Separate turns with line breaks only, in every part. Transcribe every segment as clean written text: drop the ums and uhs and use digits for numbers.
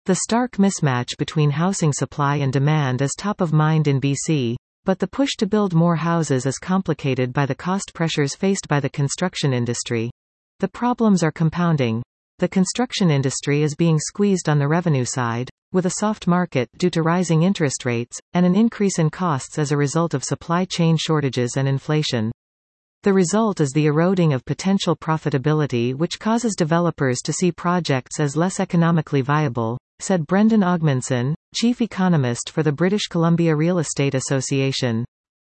The stark mismatch between housing supply and demand is top of mind in BC, but the push to build more houses is complicated by the cost pressures faced by the construction industry. The problems are compounding. The construction industry is being squeezed on the revenue side, with a soft market due to rising interest rates, and an increase in costs as a result of supply chain shortages and inflation. The result is the eroding of potential profitability, which causes developers to see projects as less economically viable, said Brendan Ogmanson, chief economist for the British Columbia Real Estate Association.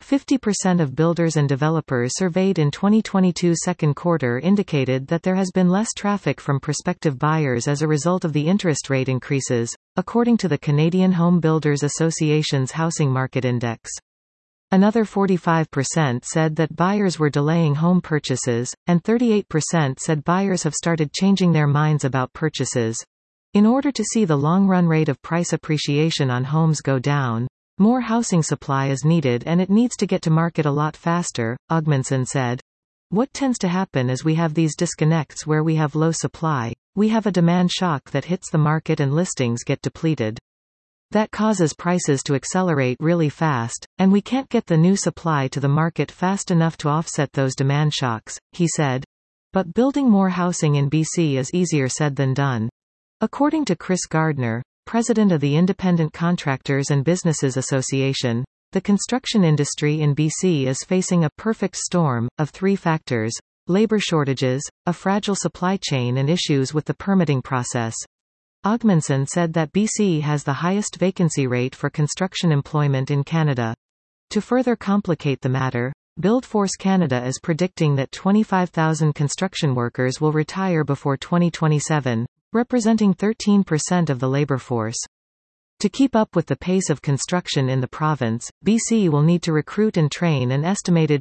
50% of builders and developers surveyed in 2022's second quarter indicated that there has been less traffic from prospective buyers as a result of the interest rate increases, according to the Canadian Home Builders Association's Housing Market Index. Another 45% said that buyers were delaying home purchases, and 38% said buyers have started changing their minds about purchases. In order to see the long-run rate of price appreciation on homes go down, more housing supply is needed and it needs to get to market a lot faster, Ogmanson said. What tends to happen is we have these disconnects where we have low supply, we have a demand shock that hits the market and listings get depleted. That causes prices to accelerate really fast, and we can't get the new supply to the market fast enough to offset those demand shocks, he said. But building more housing in BC is easier said than done. According to Chris Gardner, president of the Independent Contractors and Businesses Association, the construction industry in BC is facing a perfect storm of three factors: labor shortages, a fragile supply chain, and issues with the permitting process. Ogmanson said that BC has the highest vacancy rate for construction employment in Canada. To further complicate the matter, BuildForce Canada is predicting that 25,000 construction workers will retire before 2027, representing 13% of the labor force. To keep up with the pace of construction in the province, BC will need to recruit and train an estimated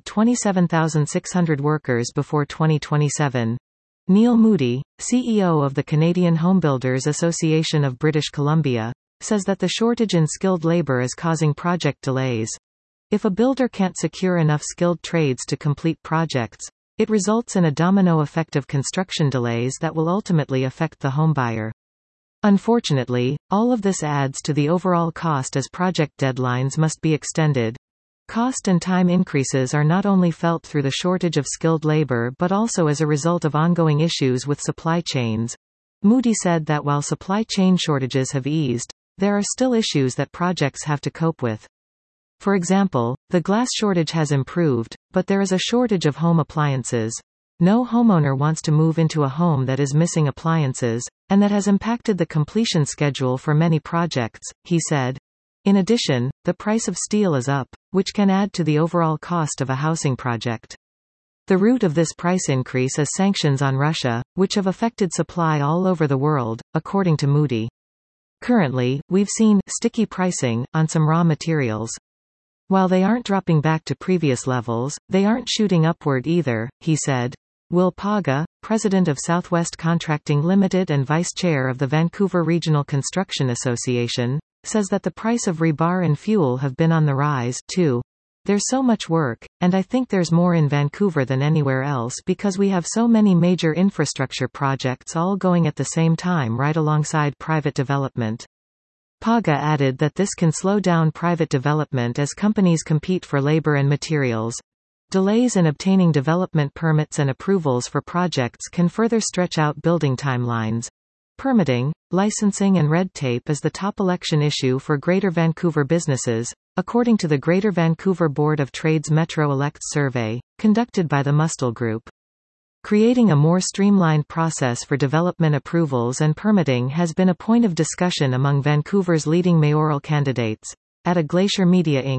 27,600 workers before 2027. Neil Moody, CEO of the Canadian Homebuilders Association of British Columbia, says that the shortage in skilled labor is causing project delays. If a builder can't secure enough skilled trades to complete projects, it results in a domino effect of construction delays that will ultimately affect the homebuyer. Unfortunately, all of this adds to the overall cost as project deadlines must be extended. Cost and time increases are not only felt through the shortage of skilled labor but also as a result of ongoing issues with supply chains. Moody said that while supply chain shortages have eased, there are still issues that projects have to cope with. For example, the glass shortage has improved, but there is a shortage of home appliances. No homeowner wants to move into a home that is missing appliances, and that has impacted the completion schedule for many projects, he said. In addition, the price of steel is up, which can add to the overall cost of a housing project. The root of this price increase is sanctions on Russia, which have affected supply all over the world, according to Moody. Currently, we've seen sticky pricing on some raw materials. While they aren't dropping back to previous levels, they aren't shooting upward either, he said. Will Paga, president of Southwest Contracting Limited and vice chair of the Vancouver Regional Construction Association, says that the price of rebar and fuel have been on the rise, too. There's so much work, and I think there's more in Vancouver than anywhere else because we have so many major infrastructure projects all going at the same time right alongside private development. Paga added that this can slow down private development as companies compete for labor and materials. Delays in obtaining development permits and approvals for projects can further stretch out building timelines. Permitting, licensing and red tape is the top election issue for Greater Vancouver businesses, according to the Greater Vancouver Board of Trade's Metro Elects survey, conducted by the Mustel Group. Creating a more streamlined process for development approvals and permitting has been a point of discussion among Vancouver's leading mayoral candidates. At a Glacier Media Inc.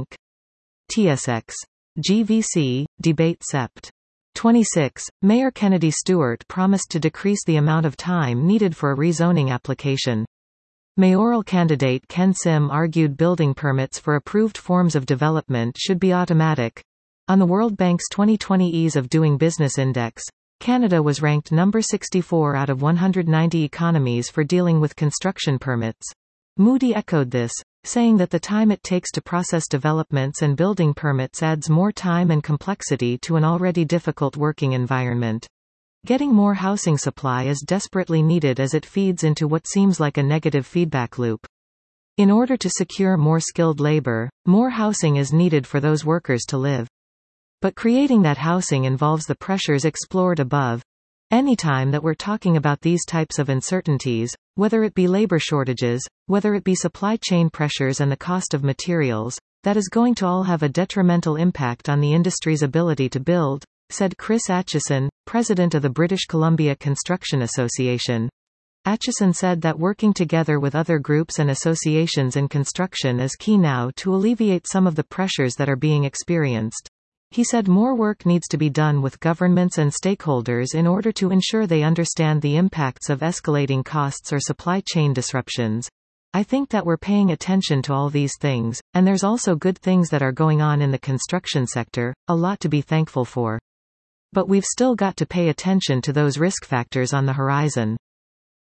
TSX. GVC, Debate Sept. 26, Mayor Kennedy Stewart promised to decrease the amount of time needed for a rezoning application. Mayoral candidate Ken Sim argued building permits for approved forms of development should be automatic. On the World Bank's 2020 Ease of Doing Business Index, Canada was ranked number 64 out of 190 economies for dealing with construction permits. Moody echoed this, saying that the time it takes to process developments and building permits adds more time and complexity to an already difficult working environment. Getting more housing supply is desperately needed as it feeds into what seems like a negative feedback loop. In order to secure more skilled labor, more housing is needed for those workers to live. But creating that housing involves the pressures explored above. Anytime that we're talking about these types of uncertainties, whether it be labor shortages, whether it be supply chain pressures and the cost of materials, that is going to all have a detrimental impact on the industry's ability to build, said Chris Atchison, president of the British Columbia Construction Association. Atchison said that working together with other groups and associations in construction is key now to alleviate some of the pressures that are being experienced. He said more work needs to be done with governments and stakeholders in order to ensure they understand the impacts of escalating costs or supply chain disruptions. I think that we're paying attention to all these things, and there's also good things that are going on in the construction sector, a lot to be thankful for. But we've still got to pay attention to those risk factors on the horizon.